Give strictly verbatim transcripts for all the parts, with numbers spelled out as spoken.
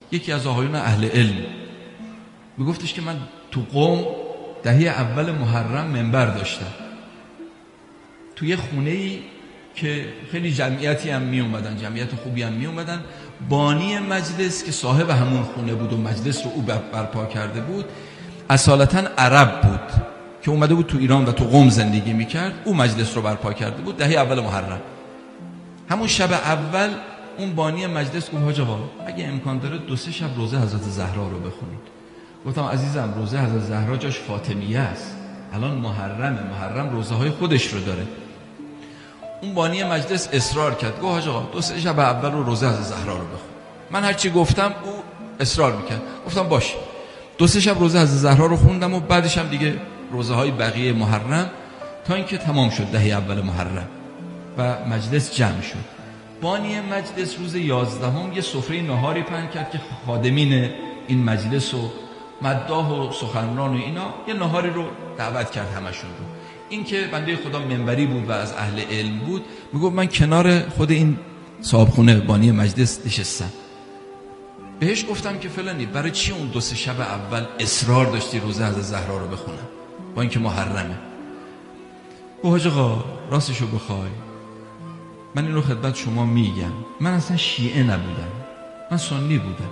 یکی از آقایون اهل علم میگفتش که من تو قم دهه اول محرم منبر داشتم، تو یه خونه‌ای که خیلی جمعیتی هم می اومدن، جمعیت خوبی هم می اومدن. بانی مجلس که صاحب همون خونه بود و مجلس رو او برپا کرده بود اصالتاً عرب بود که اومده بود تو ایران و تو قم زندگی میکرد. او مجلس رو برپا کرده بود دهه اول محرم. همون شب اول اون بانی مجلس گفت حاج آقا اگه امکان داره دو سه شب روزه حضرت زهرا رو بخونید. گفتم عزیزم روزه حضرت زهرا جاش فاطمیه است، الان محرمه، محرم روزه های خودش رو داره. اون بانی مجلس اصرار کرد، گفت حاج آقا دو سه شب اول رو روزه حضرت زهرا رو بخون. من هر چی گفتم او اصرار میکرد. گفتم باش. دو سه شب روزه حضرت زهرا رو خوندم و بعدش هم دیگه روزه های بقیه محرم تا اینکه تمام شد دهه اول محرم و مجلس جمع شد. بانی مجلس روز یازدهم یه سفره نهاری پهن کرد که خادمین این مجلس و مداح و سخنران و اینا یه نهاری رو دعوت کرد همشون رو. این که بنده خدا منبری بود و از اهل علم بود میگفت من کنار خود این صاحب خونه بانی مجلس نشستم. بهش گفتم که فلانی برای چی اون دو سه شب اول اصرار داشتی روزه حضرت زهرا رو بخونم با اینکه محرمه؟ گفت حاج آقا راستشو بخوای من این رو خدمت شما میگم، من اصلا شیعه نبودم، من سنی بودم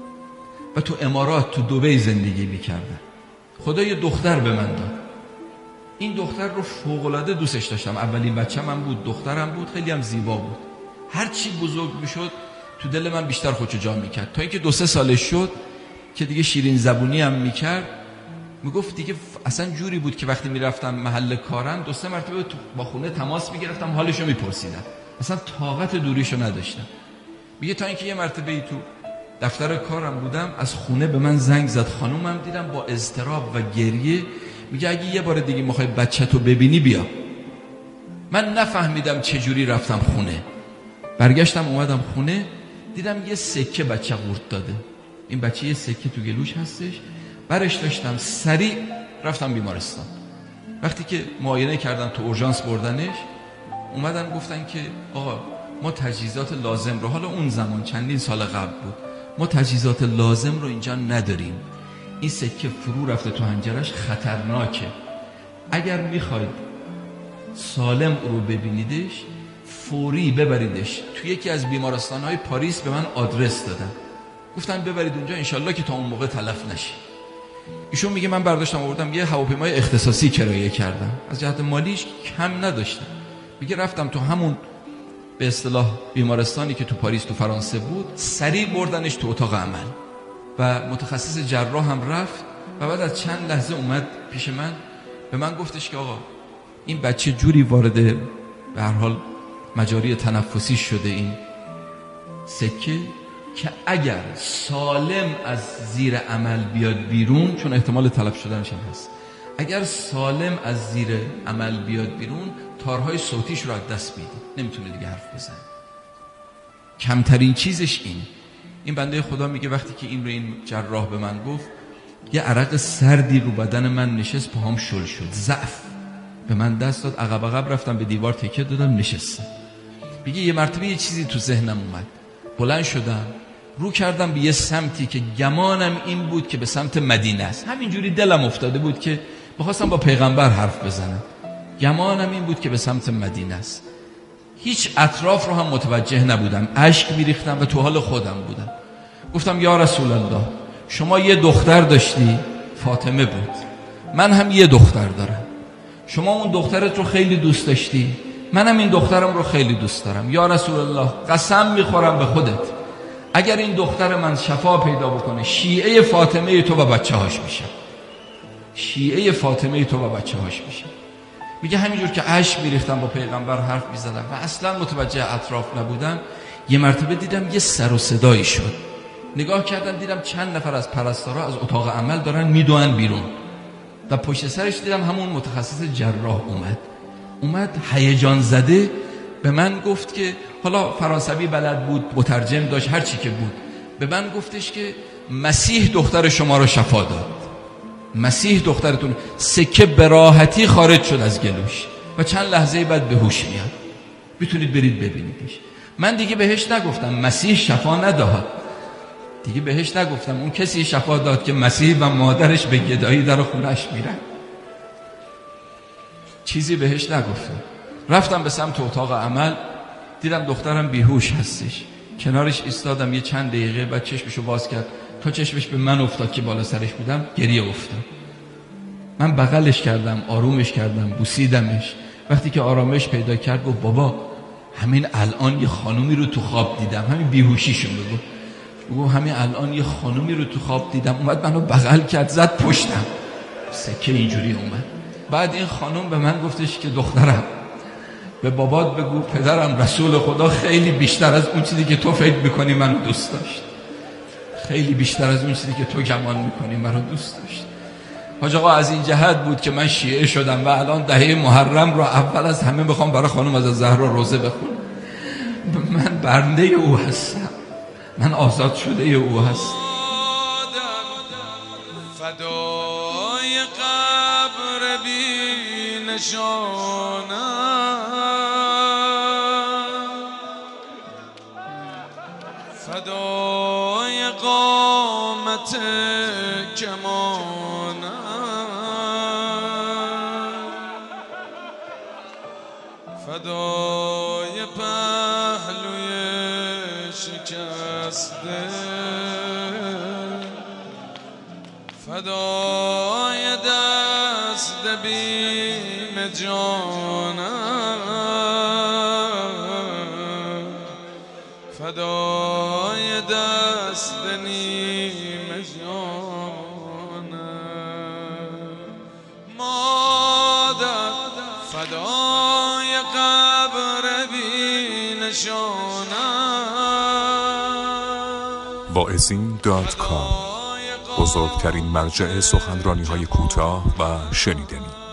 و تو امارات تو دبی زندگی میکردم. خدا یه دختر به من داد، این دختر رو فوق‌العاده دوستش داشتم، اولین بچه من بود، دخترم بود، خیلی هم زیبا بود. هر چی بزرگ میشد تو دل من بیشتر خودشو جا میکرد تا اینکه دو سه سالش شد که دیگه شیرین زبونی هم میکرد. میگفت دیگه اصلا جوری بود که وقتی میرفتم محل کارم دو سه مرتبه با خونه تماس میگرفتم، حالشو میپرسیدم، اصلا طاقت دوریشو نداشتم. میگه تا اینکه یه مرتبه ای تو دفتر کارم بودم از خونه به من زنگ زد، خانومم دیدم با اضطراب و گریه، میگه اگه یه بار دیگه میخوای بچه‌تو ببینی بیا. من نفهمیدم چه جوری رفتم خونه. برگشتم اومدم خونه دیدم یه سکه بچه قورت داده، این بچه یه سکه تو گلوش هستش. برش داشتم سریع رفتم بیمارستان. وقتی که معاینه کردن تو اورژانس بردنش، اومدن گفتن که آقا ما تجهیزات لازم رو، حالا اون زمان چندین سال قبل بود، ما تجهیزات لازم رو اینجا نداریم، این سکه فرو رفته تو حنجرش، خطرناکه، اگر میخواید سالم رو ببینیدش فوری ببریدش تو یکی از بیمارستان‌های پاریس. به من آدرس دادن، گفتن ببرید اونجا انشالله که تا اون موقع تلف نشه. ایشون میگه من برداشتم آوردم یه هواپیمای اختصاصی کرایه کردم، از جهت مالیش کم نداشتم. میگه رفتم تو همون به اصطلاح بیمارستانی که تو پاریس تو فرانسه بود، سریع بردنش تو اتاق عمل و متخصص جراح هم رفت و بعد از چند لحظه اومد پیش من، به من گفتش که آقا این بچه جوری وارد به هر حال مجاری تنفسی شده این سکه که اگر سالم از زیر عمل بیاد بیرون، چون احتمال تلف شدنش هم هست، اگر سالم از زیر عمل بیاد بیرون تارهای صوتیش رو از دست میده، نمیتونه دیگه حرف بزنه. کمترین چیزش این. این بنده خدا میگه وقتی که این رو این جراح به من گفت یه عرق سردی رو بدن من نشست، پاهام شل شد، ضعف به من دست داد، عقب عقب رفتم به دیوار تکیه دادم نشستم. میگه یه مرتبه یه چیزی تو ذهنم اومد، بلند شدم رو کردم به یه سمتی که گمانم این بود که به سمت مدینه است. همینجوری دلم افتاده بود که بخواستم با پیغمبر حرف بزنم، گمانم این بود که به سمت مدینه است. هیچ اطراف رو هم متوجه نبودم، اشک میریختم و تو حال خودم بودم. گفتم یا رسول الله شما یه دختر داشتی، فاطمه بود، من هم یه دختر دارم، شما اون دخترت رو خیلی دوست داشتی، منم این دخترم رو خیلی دوست دارم. یا رسول الله قسم میخورم به خودت اگر این دختر من شفا پیدا بکنه شیعه فاطمه تو و بچه هاش میشه، شیعه فاطمه تو و بچه هاش میشه. میگه همینجور که اشک میریختم با پیغمبر حرف میزدم و اصلا متوجه اطراف نبودم، یه مرتبه دیدم یه سر و صدایی شد. نگاه کردم دیدم چند نفر از پرستارا از اتاق عمل دارن میدوئن بیرون و پشت سرش دیدم همون متخصص جراح اومد. اومد هیجان زده به من گفت که حالا فرانسوی بلد بود، مترجم داشت، هر چی که بود، به من گفتش که مسیح دختر شما رو شفا داد، مسیح دخترتون. سکه به راحتی خارج شد از گلوش و چند لحظه بعد به هوش میاد، میتونید برید ببینیدش. من دیگه بهش نگفتم مسیح شفا نداد، دیگه بهش نگفتم. اون کسی شفا داد که مسیح و مادرش به گدایی در خونش میرن. چیزی بهش نگفتم. رفتم به سمت اتاق عمل، دیدم دخترم بیهوش هستش. کنارش ایستادم یه چند دقیقه، بعد چشمشو باز کرد. تا چشمش به من افتاد که بالا سرش بودم گریه افتاد. من بغلش کردم، آرومش کردم، بوسیدمش. وقتی که آرامش پیدا کرد گفت بابا همین الان یه خانومی رو تو خواب دیدم. همین بیهوشیشون بگو بگو همین الان یه خانومی رو تو خواب دیدم، اومد منو بغل کرد، زد پشتم، سکه اینجوری اومد. بعد این خانوم به من گفتش که دخترم به بابات بگو پدرم رسول خدا خیلی بیشتر از اون چیزی که تو فکر میکنی منو دوست داشت، خیلی بیشتر از اون چیزی که تو گمان میکنی منو دوست داشت. حاج آقا از این جهت بود که من شیعه شدم و الان دهه محرم رو اول از همه بخوام برای خانم از زهرا روزه بخونم. من بنده او هستم، من آزاد شده او هستم. فدای قبر بی نشانم، فدای قامت کمانم، فدای پهلوی شکسته، فدای دست بیم جانم، فدای دست نیم جانم. مادر فدای قبر بی نشانم. واعظین دات کام، بزرگترین مرجع سخنرانی های کوتاه و شنیدنی.